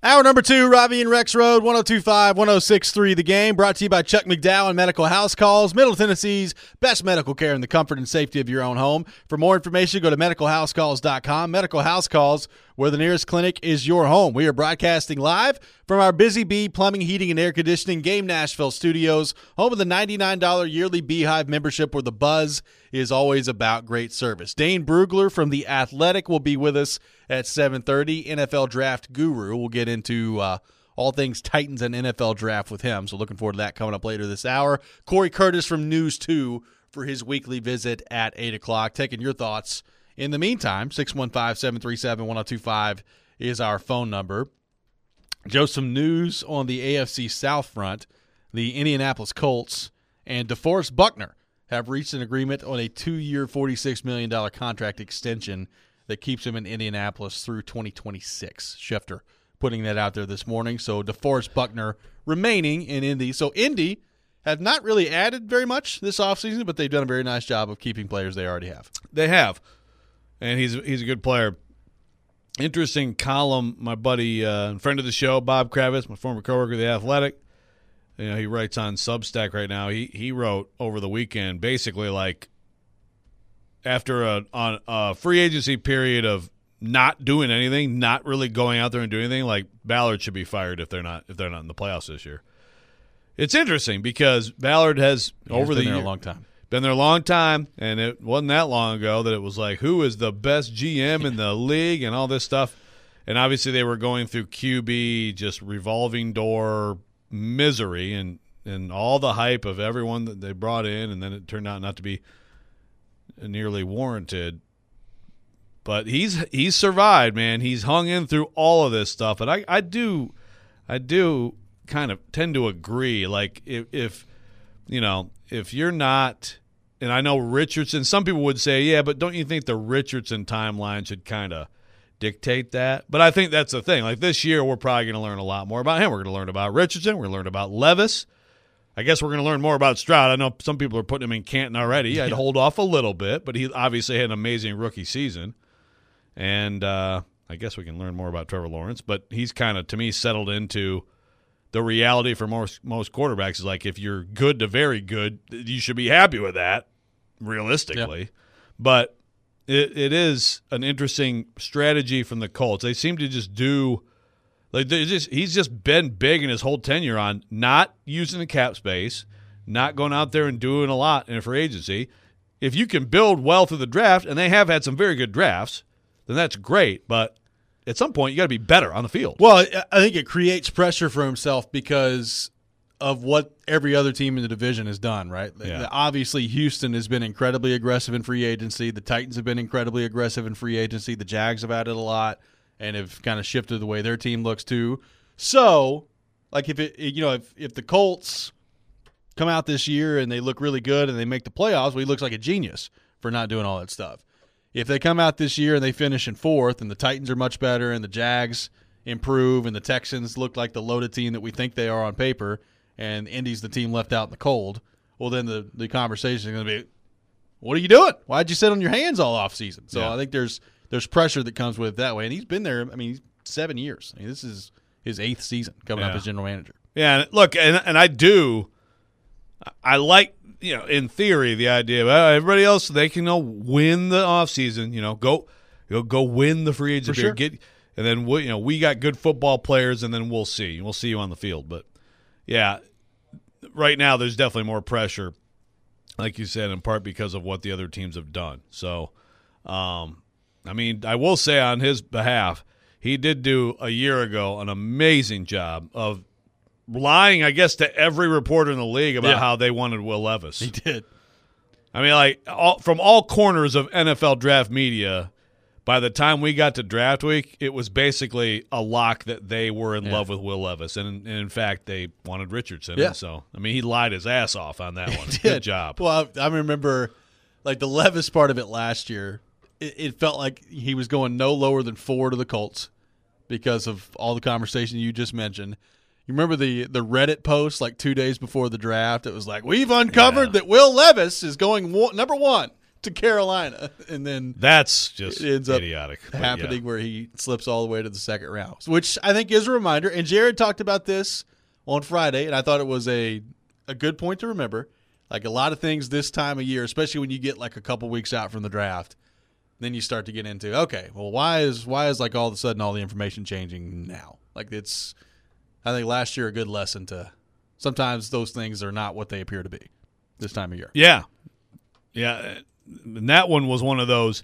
Hour number 2, Robbie and Rex Road, 102.5, 106.3 The Game, brought to you by Chuck McDowell and Medical House Calls, Middle Tennessee's best medical care in the comfort and safety of your own home. For more information, go to medicalhousecalls.com. Medical House Calls, where the nearest clinic is your home. We are broadcasting live from our Busy Bee Plumbing, Heating, and Air Conditioning Game Nashville studios, home of the $99 yearly Beehive membership, where the buzz is always about great service. Dane Brugler from The Athletic will be with us at 7:30. NFL Draft Guru. We'll get into all things Titans and NFL Draft with him, so looking forward to that coming up later this hour. Corey Curtis from News 2 for his weekly visit at 8 o'clock. Taking your thoughts in the meantime. 615-737-1025 is our phone number. Joe, some news on the AFC South front. The Indianapolis Colts and DeForest Buckner have reached an agreement on a 2-year, $46 million contract extension that keeps him in Indianapolis through 2026. Schefter putting that out there this morning. So DeForest Buckner remaining in Indy. So Indy have not really added very much this offseason, but they've done a very nice job of keeping players they already have. They have, and he's a good player. Interesting column, my buddy and friend of the show, Bob Kravitz, my former coworker of The Athletic. You know, he writes on Substack right now. He wrote over the weekend basically like after a free agency period of not doing anything, not really going out there and doing anything, like Ballard should be fired if they're not in the playoffs this year. It's interesting because Ballard has over the year been there a long time. Been there a long time, and it wasn't that long ago that it was like, who is the best GM in the league and all this stuff. And obviously they were going through QB, just revolving door misery and all the hype of everyone that they brought in, and then it turned out not to be nearly warranted. But he's survived, man. He's hung in through all of this stuff, and I do kind of tend to agree. Like if you're not, and I know Richardson, some people would say, yeah, but don't you think the Richardson timeline should kind of dictate that? But I think that's the thing. Like this year, we're probably going to learn a lot more about him. We're going to learn about Richardson. We're going to learn about Levis. I guess we're going to learn more about Stroud. I know some people are putting him in Canton already. I'd hold off a little bit, but he obviously had an amazing rookie season. And I guess we can learn more about Trevor Lawrence. But he's kind of, to me, settled into the reality for most quarterbacks is like if you're good to very good, you should be happy with that, realistically. Yep. But it is an interesting strategy from the Colts. They seem to just do like he's just been big in his whole tenure on not using the cap space, not going out there and doing a lot in a free agency. If you can build well through the draft, and they have had some very good drafts, then that's great. But at some point, you got to be better on the field. Well, I think it creates pressure for himself because of what every other team in the division has done, right? Yeah. Obviously, Houston has been incredibly aggressive in free agency. The Titans have been incredibly aggressive in free agency. The Jags have added a lot and have kind of shifted the way their team looks too. So, like if the Colts come out this year and they look really good and they make the playoffs, well, he looks like a genius for not doing all that stuff. If they come out this year and they finish in fourth and the Titans are much better and the Jags improve and the Texans look like the loaded team that we think they are on paper and Indy's the team left out in the cold, well, then the conversation is going to be, what are you doing? Why'd you sit on your hands all offseason? So yeah. I think there's pressure that comes with it that way. And he's been there, 7 years. This is his 8th season coming up as general manager. Yeah, look, and I like, in theory, the idea of everybody else, they can win the offseason, go win the free agency sure. and then we got good football players, and then we'll see. We'll see you on the field. But yeah, right now there's definitely more pressure, like you said, in part because of what the other teams have done. So, I will say on his behalf, he did do a year ago an amazing job of lying, I guess, to every reporter in the league about how they wanted Will Levis. He did. From all corners of NFL draft media, by the time we got to draft week, it was basically a lock that they were in love with Will Levis. And in fact, they wanted Richardson. Yeah. And so, he lied his ass off on that one. He did. Good job. Well, I remember, the Levis part of it last year, it felt like he was going no lower than 4 to the Colts because of all the conversation you just mentioned. You remember the Reddit post 2 days before the draft? It was like, we've uncovered that Will Levis is going number 1 to to Carolina, and then that's just it ends up idiotic. happening where he slips all the way to the second round, which I think is a reminder. And Jared talked about this on Friday, and I thought it was a good point to remember. Like a lot of things this time of year, especially when you get like a couple weeks out from the draft, then you start to get into, okay, well, why is like all of a sudden all the information changing now? Like it's, I think last year a good lesson to sometimes those things are not what they appear to be this time of year. Yeah. Yeah. And that one was one of those,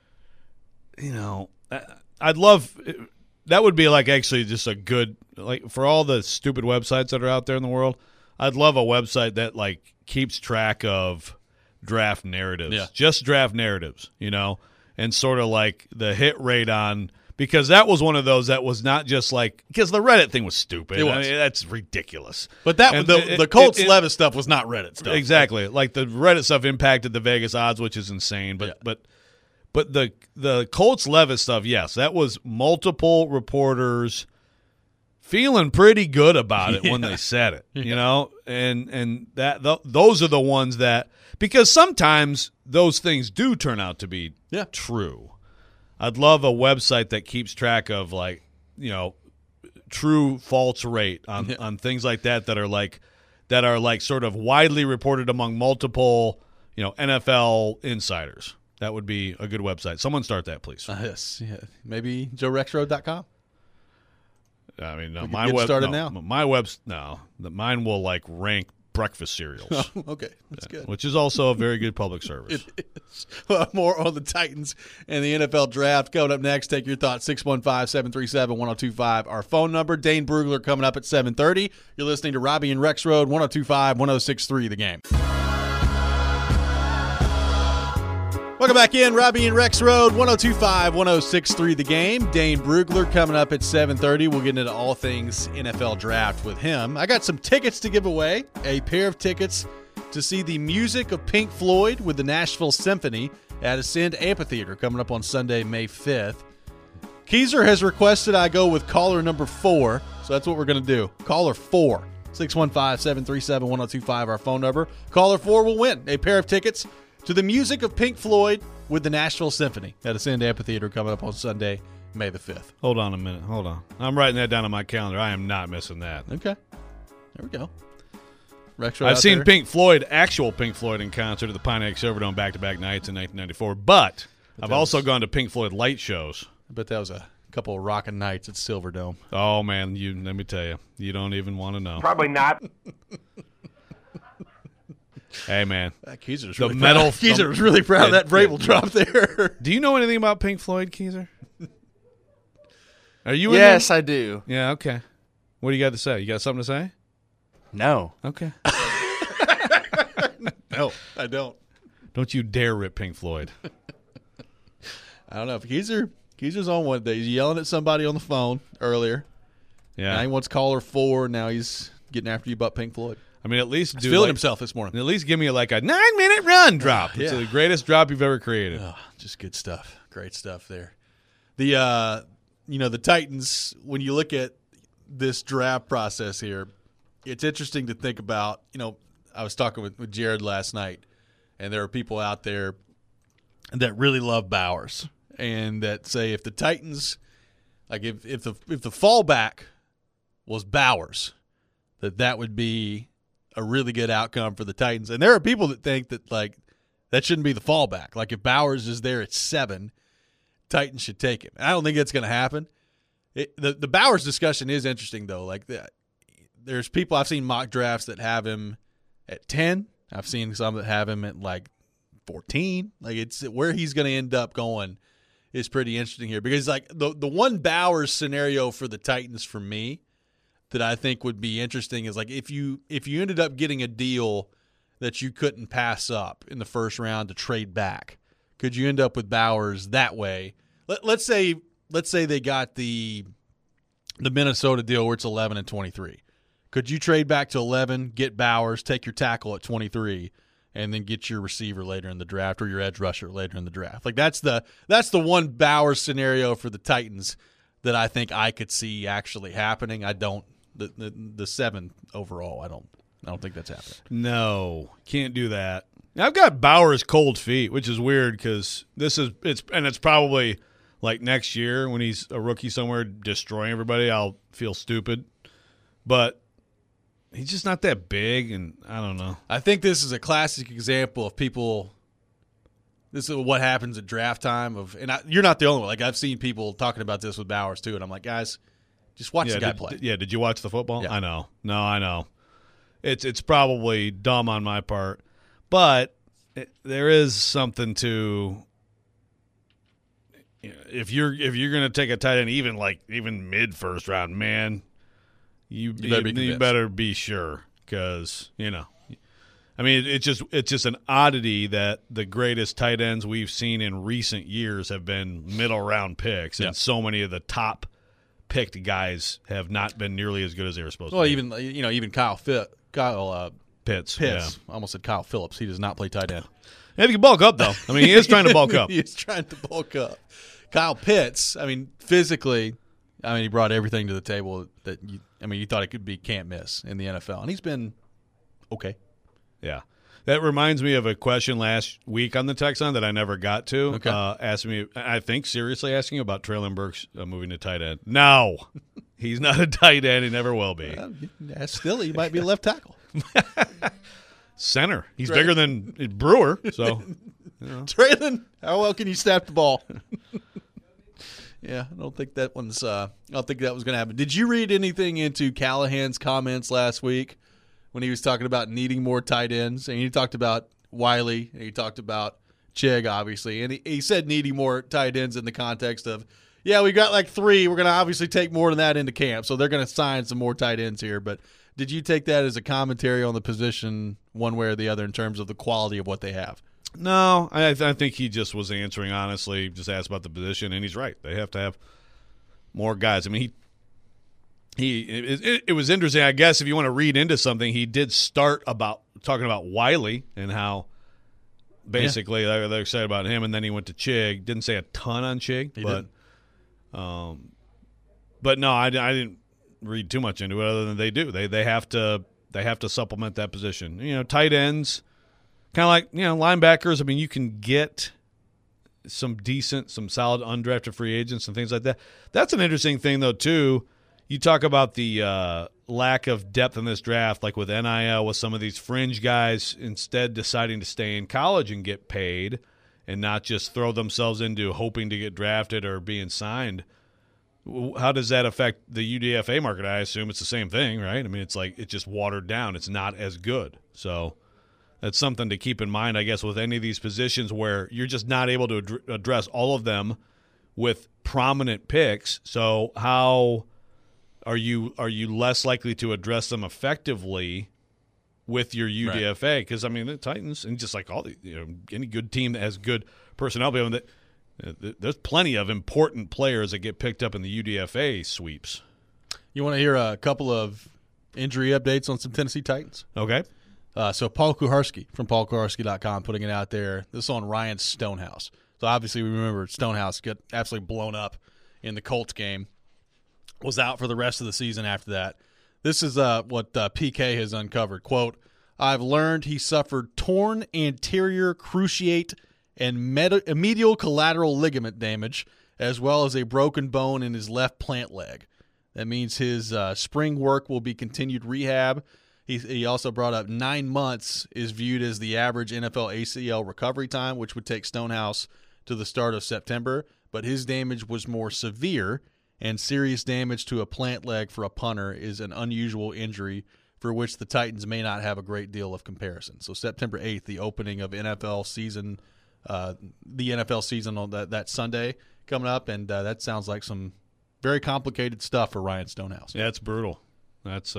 I'd love, that would be like actually just a good, like for all the stupid websites that are out there in the world, I'd love a website that like keeps track of draft narratives, just draft narratives, and sort of like the hit rate on, because that was one of those that was not just like, because the Reddit thing was stupid. It was. I mean, that's ridiculous. But the Colts Levis stuff was not Reddit stuff. Exactly. Like the Reddit stuff impacted the Vegas odds, which is insane. But the Colts Levis stuff, yes, that was multiple reporters feeling pretty good about it when they said it, and that those are the ones that, because sometimes those things do turn out to be true. I'd love a website that keeps track of like, true false rate on things like that are like sort of widely reported among multiple, NFL insiders. That would be a good website. Someone start that, please. Yes, yeah. Maybe JoeRexRoad.com. I mean, no, mine will like rank breakfast cereals. Oh, okay, that's good. Which is also a very good public service. It is. Well, more on the Titans and the NFL draft coming up next. Take your thoughts, 615-737-1025. Our phone number, Dane Brugler coming up at 7:30. You're listening to Robbie and Rex Road, 102.5-106.3 The Game. Welcome back in, Robbie and Rex Road, 102.5-106.3 The Game. Dane Brugler coming up at 7:30. We'll get into all things NFL draft with him. I got some tickets to give away, a pair of tickets to see the music of Pink Floyd with the Nashville Symphony at Ascend Amphitheater coming up on Sunday, May 5th. Keezer has requested I go with caller number 4, so that's what we're going to do. Caller 4, 615-737-1025, our phone number. Caller 4 will win a pair of tickets to the music of Pink Floyd with the Nashville Symphony at Ascend Amphitheater coming up on Sunday, May the 5th. Hold on a minute. Hold on. I'm writing that down on my calendar. I am not missing that. Okay. There we go. I've seen actual Pink Floyd in concert at the Pine Egg Silverdome back-to-back nights in 1994, but I've also gone to Pink Floyd light shows. I bet that was a couple of rockin' nights at Silverdome. Oh, man, let me tell you, you don't even want to know. Probably not. Hey, man. Keezer's really proud of that Vrabel drop there. Do you know anything about Pink Floyd, Keezer? Are you Yes, I do. Yeah, okay. What do you got to say? You got something to say? No. Okay. No, I don't. Don't you dare rip Pink Floyd. I don't know. If Keezer's on one day. He's yelling at somebody on the phone earlier. Yeah. Now he wants caller 4. Now he's getting after you about Pink Floyd. I mean, at least he's feeling himself this morning. At least give me like a 9-minute run drop. It's the greatest drop you've ever created. Oh, just good stuff. Great stuff there. The the Titans, when you look at this draft process here, it's interesting to think about. I was talking with Jared last night, and there are people out there that really love Bowers and that say if the Titans, like if the fallback was Bowers, that would be a really good outcome for the Titans. And there are people that think that like that shouldn't be the fallback. Like if Bowers is there at 7, Titans should take him. And I don't think that's going to happen. The Bowers discussion is interesting though. Like there's people I've seen mock drafts that have him at 10. I've seen some that have him at like 14. Like it's where he's going to end up going is pretty interesting here because like the one Bowers scenario for the Titans for me that I think would be interesting is like if you ended up getting a deal that you couldn't pass up in the first round to trade back, could you end up with Bowers that way? Let's say they got the Minnesota deal where it's 11 and 23. Could you trade back to 11, get Bowers, take your tackle at 23, and then get your receiver later in the draft or your edge rusher later in the draft? Like that's the one Bowers scenario for the Titans that I think I could see actually happening. I don't. The 7 overall, I don't think that's happening. No, can't do that. I've got Bowers' cold feet, which is weird because it's probably like next year when he's a rookie somewhere destroying everybody, I'll feel stupid. But he's just not that big, and I don't know. I think this is a classic example of people. This is what happens at draft time. You're not the only one. Like I've seen people talking about this with Bowers too, and I'm like, guys, just watch the guy play. Did you watch the football? Yeah. I know. No, I know. It's probably dumb on my part, but there is something to. If you're going to take a tight end, even mid first round, man, you better be sure because I mean it's just an oddity that the greatest tight ends we've seen in recent years have been middle round picks, and so many of the top picked guys have not been nearly as good as they were supposed to. Well, even Kyle Pitts. I almost said Kyle Phillips. He does not play tight end. Maybe he can bulk up though. I mean, he is trying to bulk up. He is trying to bulk up. Kyle Pitts, physically, he brought everything to the table that you thought it could be can't miss in the NFL, and he's been okay. Yeah. That reminds me of a question last week on the text line that I never got to. Okay. Asking me, I think seriously asking about Traylon Burks moving to tight end. No, he's not a tight end. He never will be. Still, he might be a left tackle. Center. He's bigger than Brewer, so. Traylon, how well can you snap the ball? Yeah, I don't think that was going to happen. Did you read anything into Callahan's comments last week when he was talking about needing more tight ends? And he talked about Wiley, and he talked about Chig, obviously. And he said needing more tight ends in the context of, we got like 3. We're going to obviously take more than that into camp. So they're going to sign some more tight ends here. But did you take that as a commentary on the position one way or the other in terms of the quality of what they have? No, I think he just was answering honestly, just asked about the position, and he's right. They have to have more guys. I mean, it was interesting. I guess if you want to read into something, he did start talking about Wiley and how basically they're excited about him, and then he went to Chig. Didn't say a ton on Chig, but no, I didn't read too much into it other than they do. They have to supplement that position. Tight ends. Kind of like, linebackers. I mean, you can get some solid undrafted free agents and things like that. That's an interesting thing, though, too. You talk about the lack of depth in this draft, like with NIL, with some of these fringe guys instead deciding to stay in college and get paid and not just throw themselves into hoping to get drafted or being signed. How does that affect the UDFA market? I assume it's the same thing, right? I mean, it's like it's just watered down. It's not as good. So that's something to keep in mind, I guess, with any of these positions where you're just not able to address all of them with prominent picks. So how are you less likely to address them effectively with your UDFA? Because the Titans, and just like all the any good team that has good personnel, there's plenty of important players that get picked up in the UDFA sweeps. You want to hear a couple of injury updates on some Tennessee Titans? Okay. So Paul Kuharsky from paulkuharsky.com putting it out there. This is on Ryan Stonehouse. So obviously we remember Stonehouse got absolutely blown up in the Colts game. Was out for the rest of the season after that. This is what PK has uncovered. Quote, I've learned he suffered torn anterior cruciate and medial collateral ligament damage, as well as a broken bone in his left plant leg. That means his spring work will be continued rehab. He also brought up 9 months is viewed as the average NFL ACL recovery time, which would take Stonehouse to the start of September. But his damage was more severe, and serious damage to a plant leg for a punter is an unusual injury for which the Titans may not have a great deal of comparison. So September 8th, the opening of NFL season, the NFL season on that Sunday coming up, and that sounds like some very complicated stuff for Ryan Stonehouse. Yeah, it's brutal. That's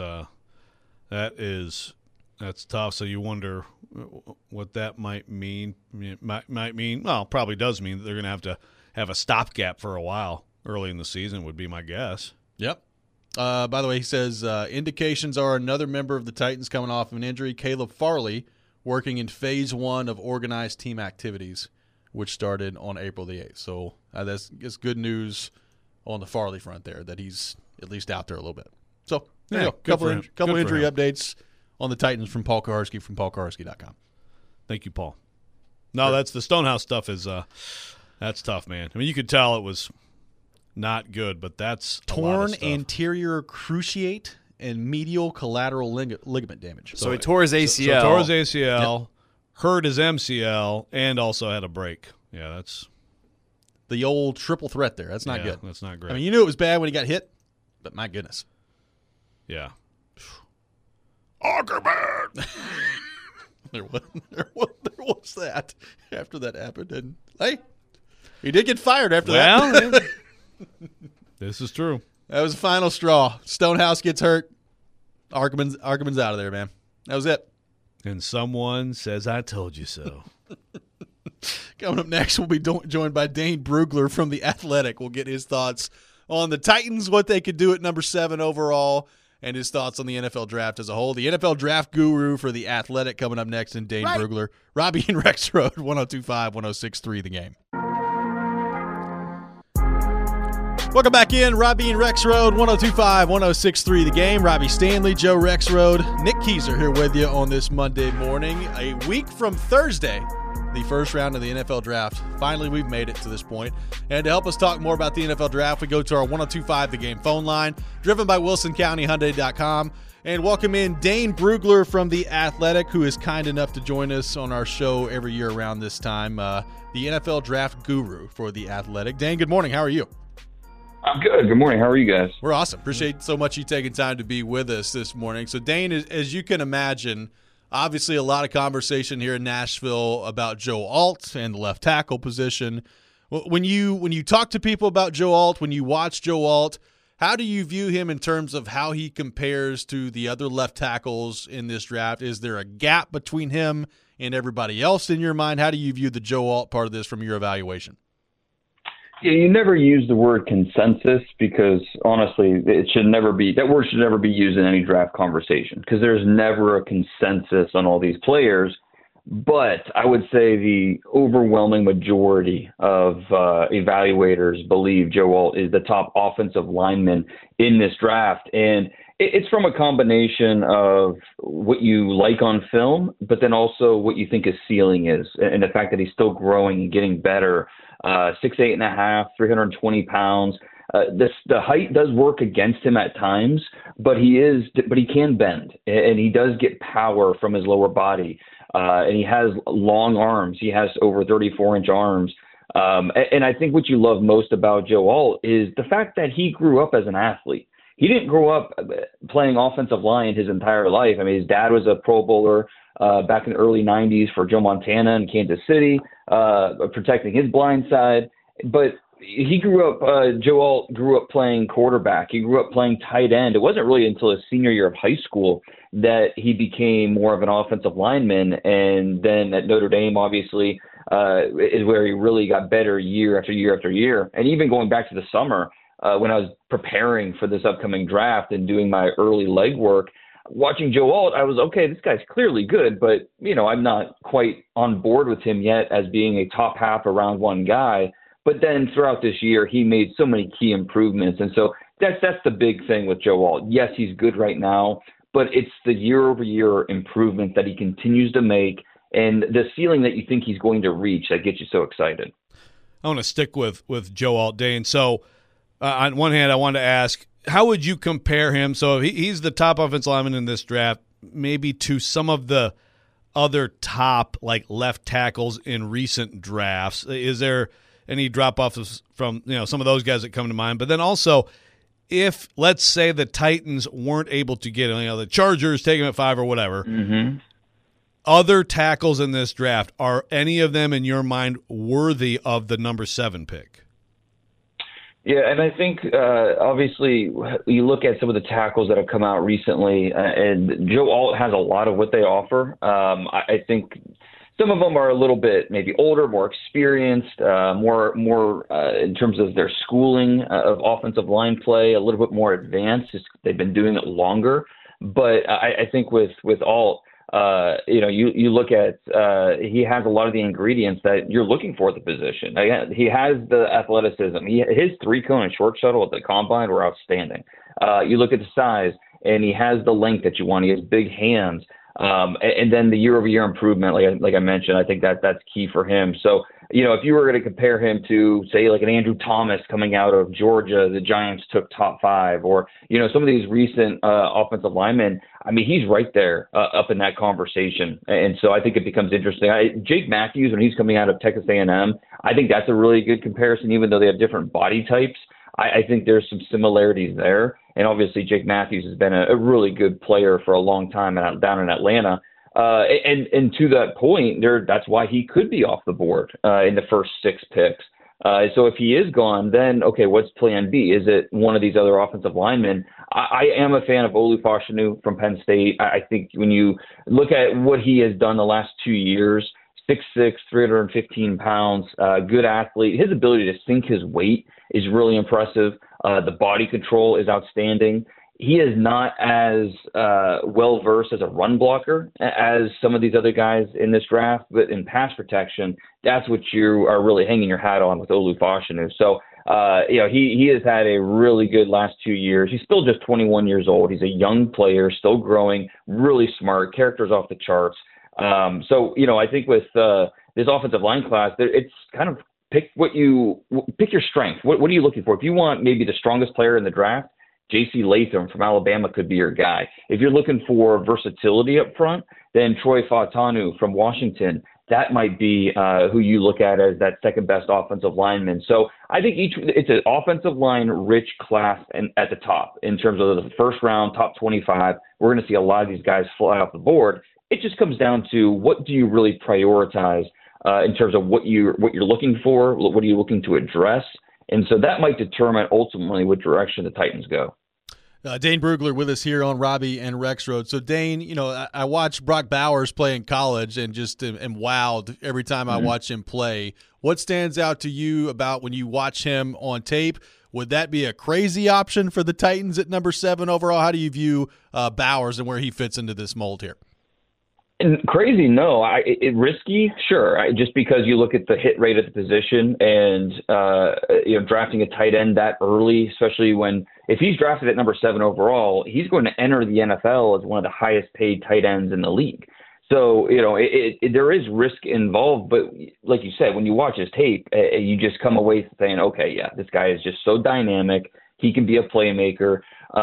tough. So you wonder what that might mean. It might mean, well, probably does mean that they're going to have a stopgap for a while early in the season would be my guess. Yep. By the way, he says indications are another member of the Titans coming off of an injury, Caleb Farley, working in phase 1 of organized team activities, which started on April the 8th. So that's good news on the Farley front there, that he's at least out there a little bit. So there you go. Couple injury updates on the Titans from Paul Kuharsky from paulkuharsky.com. Thank you, Paul. No, that's the Stonehouse stuff is that's tough, man. I mean, you could tell it was not good, but that's torn anterior cruciate and medial collateral ligament damage. So he tore his ACL. So tore his ACL, hurt his MCL, and also had a break. Yeah, that's the old triple threat there. That's not good. That's not great. I mean, you knew it was bad when he got hit, but my goodness. Yeah. Ackerman! there was that after that happened. And, hey, he did get fired after that. This is true. That was the final straw. Stonehouse gets hurt. Ackerman's out of there, man. That was it. And someone says, I told you so. Coming up next, we'll be joined by Dane Brugler from The Athletic. We'll get his thoughts on the Titans, what they could do at number 7 overall, and his thoughts on the NFL draft as a whole. The NFL draft guru for The Athletic coming up next, and Dane Brugler. Robbie and Rex Road, 102.5, 106.3 The Game. Welcome back in. Robbie and Rex Road, 102.5, 106.3 The Game. Robbie Stanley, Joe Rex Road, Nick Keyser here with you on this Monday morning. A week from Thursday, the first round of the NFL draft. Finally, we've made it to this point. And to help us talk more about the NFL draft, we go to our 102.5 The Game phone line, driven by WilsonCountyHyundai.com. And welcome in Dane Brugler from The Athletic, who is kind enough to join us on our show every year around this time, the NFL draft guru for The Athletic. Dane, good morning. How are you? I'm good. Good morning. How are you guys? We're awesome. Appreciate so much you taking time to be with us this morning. So, Dane, as you can imagine, obviously a lot of conversation here in Nashville about Joe Alt and the left tackle position. When you talk to people about Joe Alt, when you watch Joe Alt, how do you view him in terms of how he compares to the other left tackles in this draft? Is there a gap between him and everybody else in your mind? How do you view the Joe Alt part of this from your evaluation? Yeah, you never use the word consensus because honestly, that word should never be used in any draft conversation because there's never a consensus on all these players. But I would say the overwhelming majority of evaluators believe Joe Alt is the top offensive lineman in this draft. And it's from a combination of what you like on film, but then also what you think his ceiling is and the fact that he's still growing and getting better. 6'8.5", 320 pounds. The height does work against him at times, but he can bend and he does get power from his lower body. And he has long arms. He has over 34-inch arms. And I think what you love most about Joe Alt is the fact that he grew up as an athlete. He didn't grow up playing offensive line his entire life. I mean, his dad was a Pro Bowler back in the early 90s for Joe Montana in Kansas City, protecting his blind side. But he grew up, Joe Alt grew up playing quarterback. He grew up playing tight end. It wasn't really until his senior year of high school that he became more of an offensive lineman. And then at Notre Dame, obviously, is where he really got better year after year after year. And even going back to the summer, when I was preparing for this upcoming draft and doing my early legwork, watching Joe Alt, I was, okay, this guy's clearly good, but, I'm not quite on board with him yet as being a top half or round one guy. But then throughout this year, he made so many key improvements. And so that's the big thing with Joe Alt. Yes, he's good right now, but it's the year-over-year improvement that he continues to make and the ceiling that you think he's going to reach that gets you so excited. I want to stick with Joe Alt, Dane. So on one hand, I wanted to ask, how would you compare him? So he's the top offensive lineman in this draft, maybe to some of the other top left tackles in recent drafts. Is there any drop-offs from some of those guys that come to mind? But then also, if let's say the Titans weren't able to get the Chargers take him at 5 or whatever, other tackles in this draft, are any of them in your mind worthy of the number 7 pick? Yeah, and I think obviously you look at some of the tackles that have come out recently, and Joe Alt has a lot of what they offer. I think some of them are a little bit maybe older, more experienced, more in terms of their schooling of offensive line play, a little bit more advanced. They've been doing it longer. But I think with Alt, you look at he has a lot of the ingredients that you're looking for at the position. He has the athleticism. His 3-cone and short shuttle at the combine were outstanding. You look at the size, and he has the length that you want. He has big hands. And then the year-over-year improvement, like I mentioned, I think that's key for him. So, if you were going to compare him to, say, like an Andrew Thomas coming out of Georgia, the Giants took top 5, or, some of these recent offensive linemen, I mean, he's right there up in that conversation. And so I think it becomes interesting. Jake Matthews, when he's coming out of Texas A&M, I think that's a really good comparison, even though they have different body types. I think there's some similarities there. And obviously, Jake Matthews has been a really good player for a long time down in Atlanta. And to that point, that's why he could be off the board in the first 6 picks. So if he is gone, then, okay, what's plan B? Is it one of these other offensive linemen? I am a fan of Olu Fashanu from Penn State. I think when you look at what he has done the last 2 years, 6'6", 315 pounds, good athlete. His ability to sink his weight is really impressive. The body control is outstanding. He is not as well-versed as a run blocker as some of these other guys in this draft, but in pass protection, that's what you are really hanging your hat on with Olu Fashanu. So, he has had a really good last 2 years. He's still just 21 years old. He's a young player, still growing, really smart, character's off the charts. I think with this offensive line class, it's kind of pick your strength. What are you looking for? If you want maybe the strongest player in the draft, J.C. Latham from Alabama could be your guy. If you're looking for versatility up front, then Troy Fautanu from Washington, that might be who you look at as that second best offensive lineman. So I think it's an offensive line rich class at the top in terms of the first round, top 25. We're going to see a lot of these guys fly off the board. It just comes down to what do you really prioritize in terms of what you're looking for, what are you looking to address, and so that might determine ultimately what direction the Titans go. Dane Brugler with us here on Robbie and Rexroad. So Dane, I watched Brock Bowers play in college and just am wowed every time I watch him play. What stands out to you about when you watch him on tape? Would that be a crazy option for the Titans at number 7 overall? How do you view Bowers and where he fits into this mold here? And crazy, no. Risky, sure. Just because you look at the hit rate at the position and drafting a tight end that early, especially if he's drafted at number 7 overall, he's going to enter the NFL as one of the highest paid tight ends in the league. So there is risk involved, but like you said, when you watch his tape, you just come away saying, okay, yeah, this guy is just so dynamic. He can be a playmaker.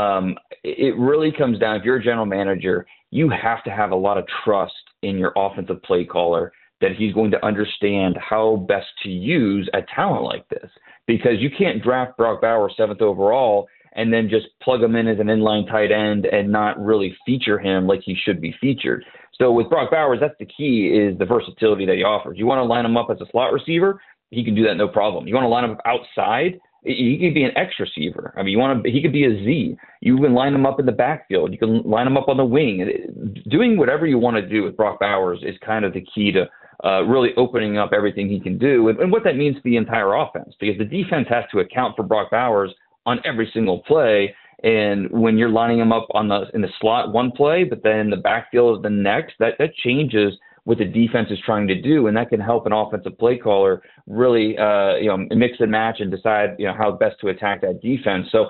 It really comes down, if you're a general manager, you have to have a lot of trust in your offensive play caller that he's going to understand how best to use a talent like this. Because you can't draft Brock Bowers 7th overall and then just plug him in as an inline tight end and not really feature him like he should be featured. So with Brock Bowers, that's the key, is the versatility that he offers. You want to line him up as a slot receiver, he can do that no problem. You want to line him up outside, he could be an X receiver. I mean, he could be a Z. You can line him up in the backfield. You can line him up on the wing. Doing whatever you want to do with Brock Bowers is kind of the key to really opening up everything he can do and what that means for the entire offense, because the defense has to account for Brock Bowers on every single play. And when you're lining him up in the slot one play, but then the backfield is the next, that changes what the defense is trying to do, and that can help an offensive play caller really mix and match and decide how best to attack that defense. So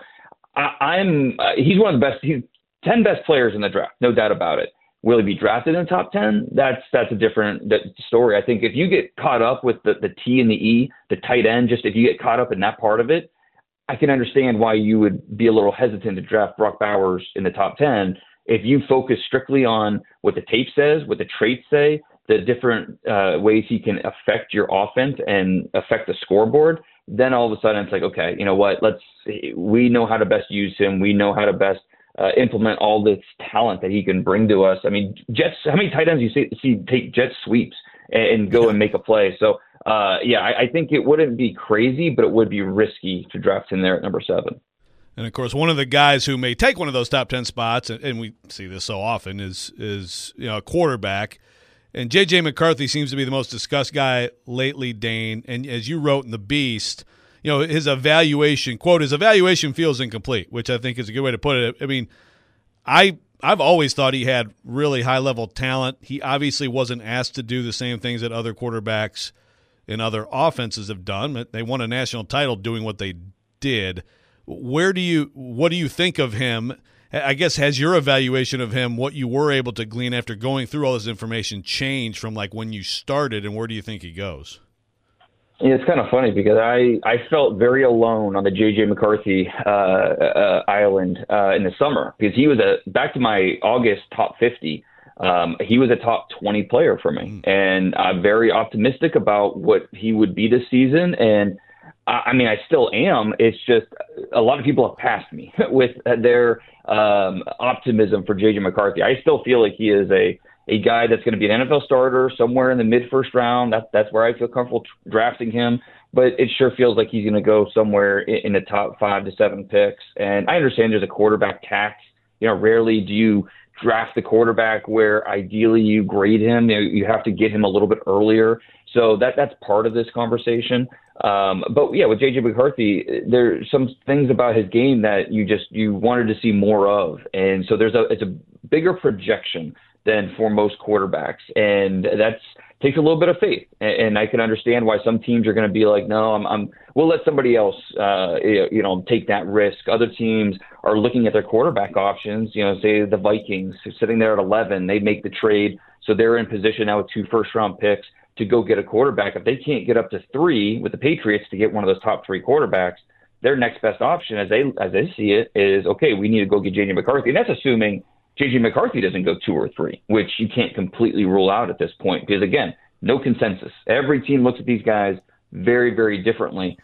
he's one of the best. He's 10 best players in the draft, no doubt about it. Will he be drafted in the top 10? That's a different story. I think if you get caught up with the T and the E, the tight end, just if you get caught up in that part of it, I can understand why you would be a little hesitant to draft Brock Bowers in the top 10. If you focus strictly on what the tape says, what the traits say, the different ways he can affect your offense and affect the scoreboard, then all of a sudden it's like, okay, you know what? We know how to best use him. We know how to best implement all this talent that he can bring to us. I mean, Jets, how many tight ends you see take jet sweeps and go and make a play? So, I think it wouldn't be crazy, but it would be risky to draft him there at number 7. And, of course, one of the guys who may take one of those top 10 spots, and we see this so often, is a quarterback. And J.J. McCarthy seems to be the most discussed guy lately, Dane. And as you wrote in The Beast, his evaluation, quote, his evaluation feels incomplete, which I think is a good way to put it. I mean, I've always thought he had really high-level talent. He obviously wasn't asked to do the same things that other quarterbacks in other offenses have done. They won a national title doing what they did. What do you think of him? I guess, has your evaluation of him, what you were able to glean after going through all this information, changed from like when you started, and where do you think he goes? Yeah, it's kind of funny because I felt very alone on the J.J. McCarthy island in the summer because he was back to my August top 50. He was a top 20 player for me, and I'm very optimistic about what he would be this season. And I mean, I still am. It's just a lot of people have passed me with their optimism for J.J. McCarthy. I still feel like he is a guy that's going to be an NFL starter somewhere in the mid-first round. That's where I feel comfortable drafting him. But it sure feels like he's going to go somewhere in the top 5 to 7 picks. And I understand there's a quarterback tax. You know, rarely do you draft the quarterback where ideally you grade him. You have to get him a little bit earlier. So that's part of this conversation. But yeah, with J.J. McCarthy, there's some things about his game that you wanted to see more of. And so it's a bigger projection than for most quarterbacks. And that takes a little bit of faith. And I can understand why some teams are going to be like, no, we'll let somebody else, take that risk. Other teams are looking at their quarterback options, say the Vikings sitting there at 11, they make the trade. So they're in position now with 2 first-round picks to go get a quarterback. If they can't get up to 3 with the Patriots to get one of those top 3 quarterbacks, their next best option as they see it is, okay, we need to go get J.J. McCarthy. And that's assuming J.J. McCarthy doesn't go 2 or 3, which you can't completely rule out at this point because, again, no consensus. Every team looks at these guys very, very differently.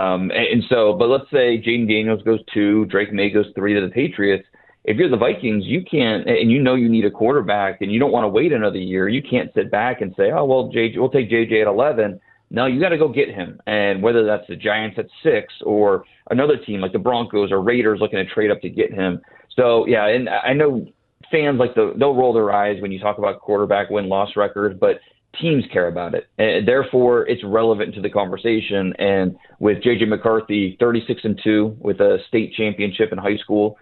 But let's say Jaden Daniels goes 2, Drake May goes 3 to the Patriots. If you're the Vikings, you can't, and you need a quarterback and you don't want to wait another year. You can't sit back and say, oh, well, we'll take JJ at 11. No, you got to go get him. And whether that's the Giants at 6 or another team like the Broncos or Raiders looking to trade up to get him. So, yeah, and I know fans they'll roll their eyes when you talk about quarterback win-loss records, but teams care about it. And therefore, it's relevant to the conversation. And with J.J. McCarthy, 36-2 with a state championship in high school,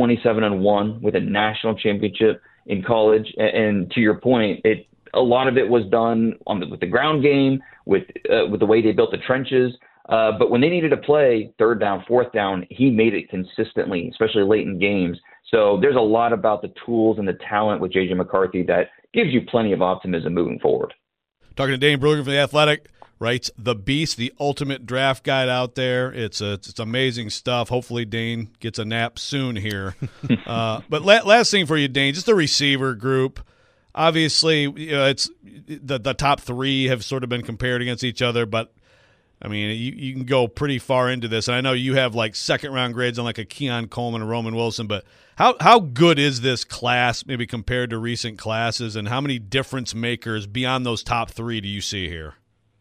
27-1 with a national championship in college. And to your point, a lot of it was done with the ground game, with the way they built the trenches. But when they needed to play 3rd down, 4th down, he made it consistently, especially late in games. So there's a lot about the tools and the talent with J.J. McCarthy that gives you plenty of optimism moving forward. Talking to Dane Bruggen from The Athletic, writes The Beast, the ultimate draft guide out there. It's amazing stuff. Hopefully Dane gets a nap soon here. But last thing for you, Dane, just the receiver group. Obviously, it's the top 3 have sort of been compared against each other, but I mean, you can go pretty far into this, and I know you have like second-round grades on like a Keon Coleman and Roman Wilson, but how good is this class maybe compared to recent classes, and how many difference makers beyond those top 3 do you see here?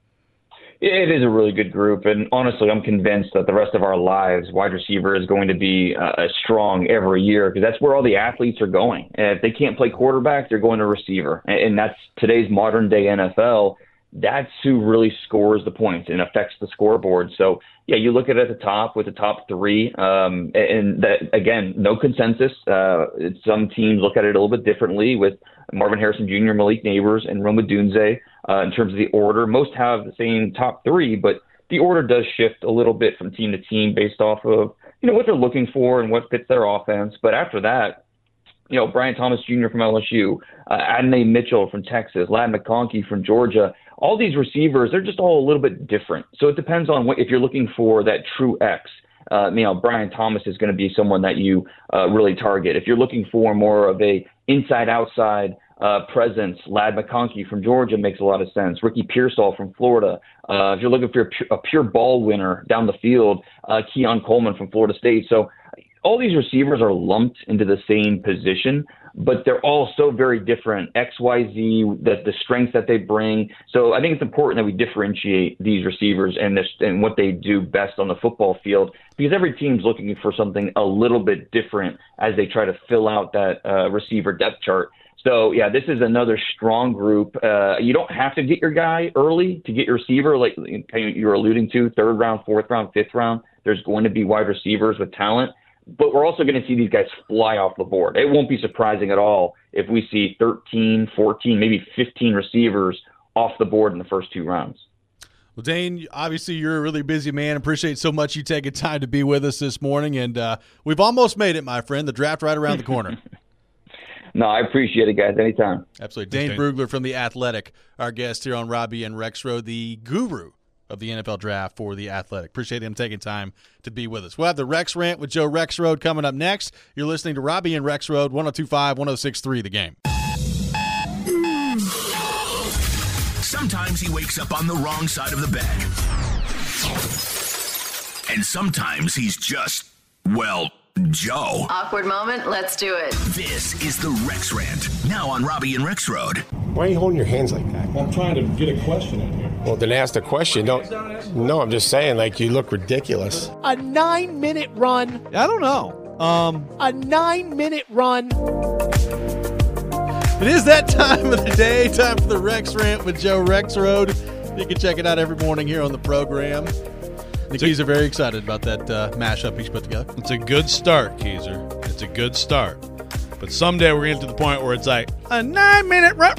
It is a really good group, and honestly, I'm convinced that the rest of our lives, wide receiver is going to be strong every year because that's where all the athletes are going. And if they can't play quarterback, they're going to receiver, and that's today's modern-day NFL. That's who really scores the points and affects the scoreboard. So, yeah, you look at it at the top with the top 3, and that, again, no consensus. Some teams look at it a little bit differently with Marvin Harrison Jr., Malik Neighbors, and Rome Odunze in terms of the order. Most have the same top 3, but the order does shift a little bit from team to team based off of what they're looking for and what fits their offense. But after that, Brian Thomas Jr. from LSU, Adonai Mitchell from Texas, Ladd McConkey from Georgia. All these receivers, they're just all a little bit different. So it depends on if you're looking for that true X. Brian Thomas is going to be someone that you really target. If you're looking for more of a inside-outside presence, Ladd McConkey from Georgia makes a lot of sense. Ricky Pearsall from Florida. If you're looking for a pure ball winner down the field, Keon Coleman from Florida State. So all these receivers are lumped into the same position, but they're all so very different. X, Y, Z, the strengths that they bring. So I think it's important that we differentiate these receivers and what they do best on the football field, because every team's looking for something a little bit different as they try to fill out that receiver depth chart. So, yeah, this is another strong group. You don't have to get your guy early to get your receiver, like you were alluding to, 3rd round, 4th round, 5th round. There's going to be wide receivers with talent. But we're also going to see these guys fly off the board. It won't be surprising at all if we see 13, 14, maybe 15 receivers off the board in the first 2 rounds. Well, Dane, obviously you're a really busy man. Appreciate so much you taking time to be with us this morning, and we've almost made it, my friend. The draft right around the corner. No, I appreciate it, guys. Anytime. Absolutely. Dane Brugler from The Athletic, our guest here on Robbie and Rexroad, the guru of the NFL draft for The Athletic. Appreciate him taking time to be with us. We'll have the Rex Rant with Joe Rexroad coming up next. You're listening to Robbie and Rexroad, 102.5, 106.3 The Game. Sometimes he wakes up on the wrong side of the bed. And sometimes he's just, well, Joe. Awkward moment, let's do it. This is the Rex Rant, now on Robbie and Rexroad. Why are you holding your hands like that? I'm trying to get a question in here. Well, then ask the question. No, I'm just saying, like, you look ridiculous. A 9-minute run. I don't know. A 9-minute run. It is that time of the day, time for the Rex Rant with Joe Rexroad. You can check it out every morning here on the program. The Keys are very excited about that mashup he's put together. It's a good start, Keezer. It's a good start. But someday we're going to get to the point where it's like, a 9-minute run,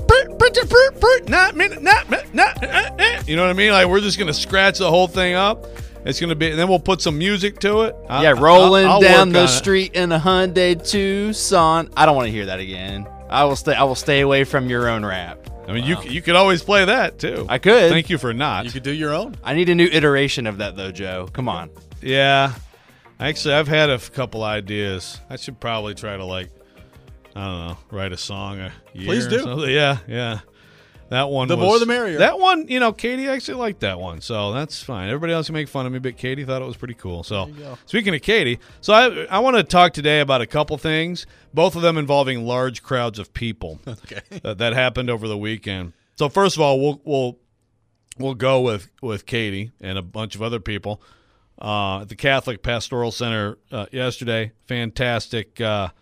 9-minute, you know what I mean? Like, we're just going to scratch the whole thing up. It's going to be, and then we'll put some music to it. Rolling I'll down the work on it. street in a Hyundai Tucson. I don't want to hear that again. I will stay away from your own rap. I mean, you could always play that, too. I could. Thank you for not. You could do your own. I need a new iteration of that, though, Joe. Come on. Yeah. Actually, I've had a couple ideas. I should probably try to, like, I don't know, write a song a year. Please do. Or something. Yeah. That one The more the merrier. That one, Katie actually liked that one, so that's fine. Everybody else can make fun of me, but Katie thought it was pretty cool. So, speaking of Katie, so I want to talk today about a couple things, both of them involving large crowds of people. Okay. That happened over the weekend. So, first of all, we'll go with Katie and a bunch of other people at the Catholic Pastoral Center yesterday. Fantastic,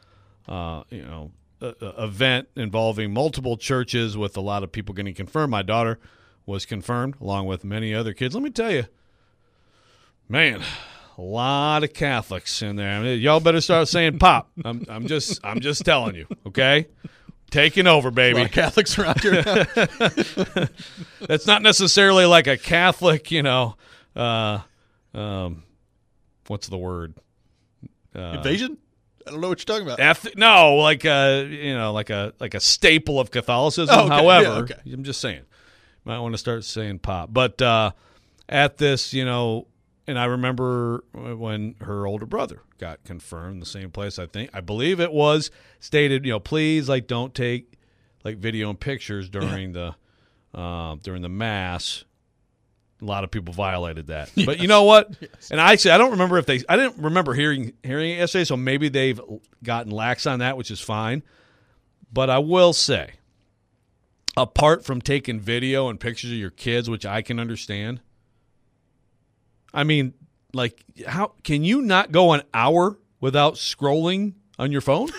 event involving multiple churches with a lot of people getting confirmed. My daughter was confirmed along with many other kids. Let me tell you, man, a lot of Catholics in there. I mean, y'all better start saying pop. I'm just telling you, okay? Taking over, baby. A lot of Catholics around here now. That's not necessarily like a Catholic, what's the word? Invasion? I don't know what you're talking about. No, like a staple of Catholicism. Oh, okay. However, Yeah, okay. I'm just saying, might want to start saying pop. But at this, and I remember when her older brother got confirmed, the same place. I believe it was stated, please, like, don't take like video and pictures during the mass. A lot of people violated that. Yes. But you know what? Yes. And I don't remember I didn't remember hearing it yesterday, so maybe they've gotten lax on that, which is fine. But I will say, apart from taking video and pictures of your kids, which I can understand, I mean, like, how can you not go an hour without scrolling on your phone?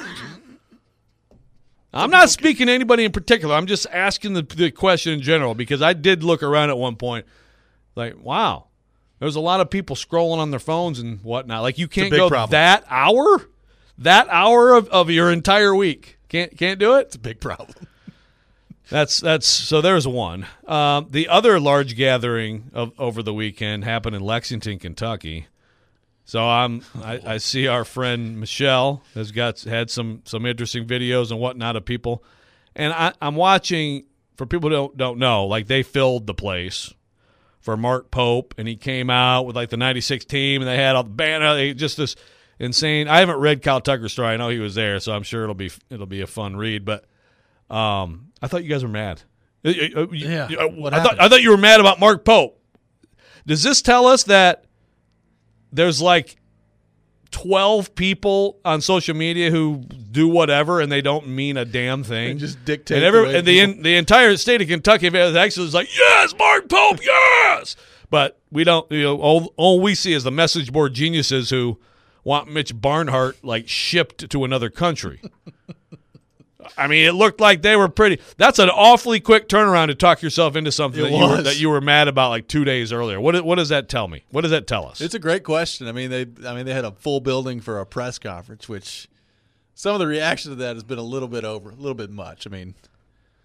I'm not speaking to anybody in particular. I'm just asking the question in general, because I did look around at one point. Like, wow, there's a lot of people scrolling on their phones and whatnot. Like, you can't go problem. that hour of your entire week. Can't do it? It's a big problem. That's so there's one. The other large gathering over the weekend happened in Lexington, Kentucky. So I see our friend Michelle has had some interesting videos and whatnot of people, and I'm watching. For people who don't know, like, they filled the place for Mark Pope, and he came out with like the '96 team, and they had all the band. Just this insane. I haven't read Kyle Tucker's story. I know he was there, so I'm sure it'll be a fun read. But I thought you guys were mad. Yeah. I thought you were mad about Mark Pope. Does this tell us that there's like 12 people on social media who do whatever and they don't mean a damn thing? And just dictate. And the entire state of Kentucky actually is like, yes, Mark Pope, yes. But we don't. All we see is the message board geniuses who want Mitch Barnhart like shipped to another country. I mean, it looked like they were pretty. That's an awfully quick turnaround to talk yourself into something that you were mad about like 2 days earlier. What does that tell me? What does that tell us? It's a great question. I mean, they had a full building for a press conference, which some of the reaction to that has been a little bit much. I mean,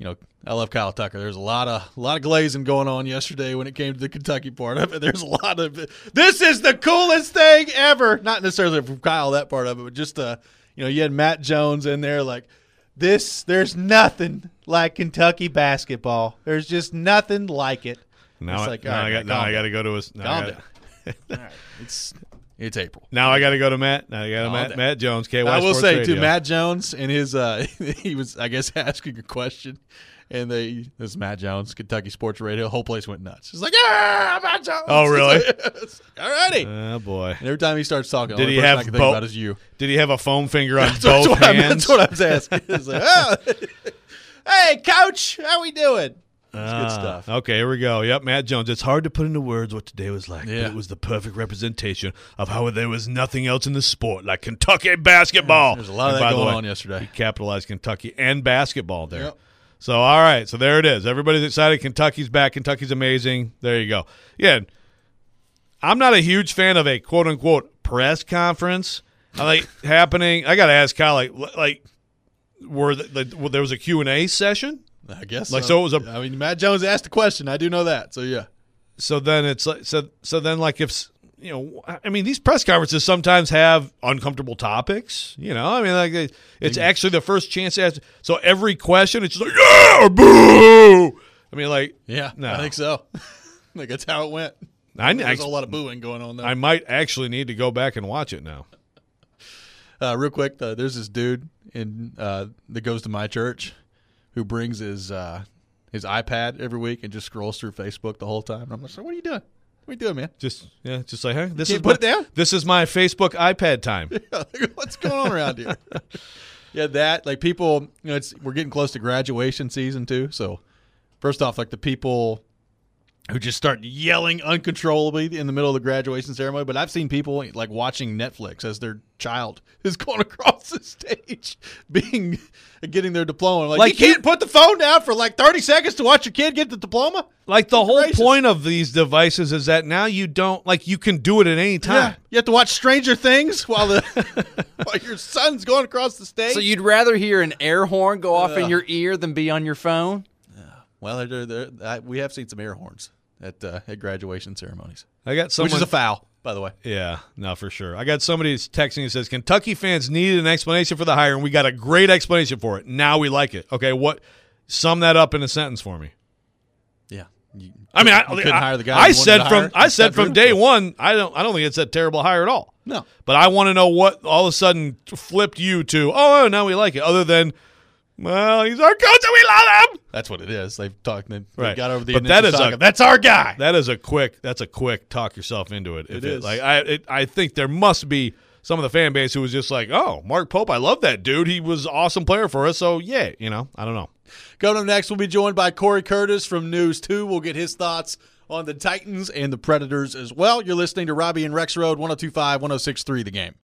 I love Kyle Tucker. There's a lot of glazing going on yesterday when it came to the Kentucky part of it. There's a lot of this is the coolest thing ever. Not necessarily from Kyle, that part of it, but just you had Matt Jones in there like this. There's nothing like Kentucky basketball. There's just nothing like it. Now I got to go to his. Calm down. All right. It's April. Now I got to go to Matt. Now I got to Matt Jones. KY I will Sports say Radio. too, Matt Jones and his he was I guess asking a question, and this is Matt Jones, Kentucky Sports Radio. The whole place went nuts. It's like, Matt Jones. Oh, really? Alrighty. Oh boy. And every time he starts talking, Did the he only person have I can think about is you. Did he have a foam finger on both hands? That's what I was asking. It's like, hey, Coach, how we doing? That's good stuff. Okay, here we go. Yep, Matt Jones. It's hard to put into words what today was like, Yeah. but it was the perfect representation of how there was nothing else in the sport like Kentucky basketball. There's a lot of And that by the going way, on yesterday. He capitalized Kentucky and basketball there. Yep. So, all right. So, there it is. Everybody's excited. Kentucky's back. Kentucky's amazing. There you go. Yeah. I'm not a huge fan of a quote-unquote press conference. I like happening. I got to ask Kyle, like there was a Q&A session? I guess Like, so it was I mean, Matt Jones asked the question. I do know that. So yeah. So then it's like so then like if I mean these press conferences sometimes have uncomfortable topics. I mean like it's actually the first chance to ask. So every question it's just like yeah, boo. I mean like Yeah, no. I think so. Like that's how it went. There's a lot of booing going on there. I might actually need to go back and watch it now. Real quick, there's this dude that goes to my church who brings his iPad every week and just scrolls through Facebook the whole time. And I'm like, what are you doing? What are you doing, man? Just like, hey, this Can't is put it down? This is my Facebook iPad time. What's going on around here? Yeah, that like people, we're getting close to graduation season too. So first off, like the people who just start yelling uncontrollably in the middle of the graduation ceremony. But I've seen people like watching Netflix as their child is going across the stage, getting their diploma. Like you can't put the phone down for like 30 seconds to watch your kid get the diploma. Like the whole point of these devices is that now you don't you can do it at any time. Yeah, you have to watch Stranger Things while your son's going across the stage. So you'd rather hear an air horn go off in your ear than be on your phone? Well, we have seen some air horns at graduation ceremonies. I got someone, which is a foul, by the way. Yeah, no, for sure. I got somebody texting and says, Kentucky fans needed an explanation for the hire, and we got a great explanation for it. Now we like it. Okay, sum that up in a sentence for me. Yeah. I couldn't hire the guy. I said from day one, I don't think it's a terrible hire at all. No. But I want to know what all of a sudden flipped you to, now we like it, other than, well, he's our coach and we love him. That's what it is. They've talked. They Right. got over the But initial saga. That's our guy. That's a quick talk yourself into it. It is. I think there must be some of the fan base who was just like, oh, Mark Pope, I love that dude. He was an awesome player for us. So yeah, I don't know. Coming up next, we'll be joined by Corey Curtis from News 2. We'll get his thoughts on the Titans and the Predators as well. You're listening to Robbie and Rex Road, 102.5, 106.3 The Game.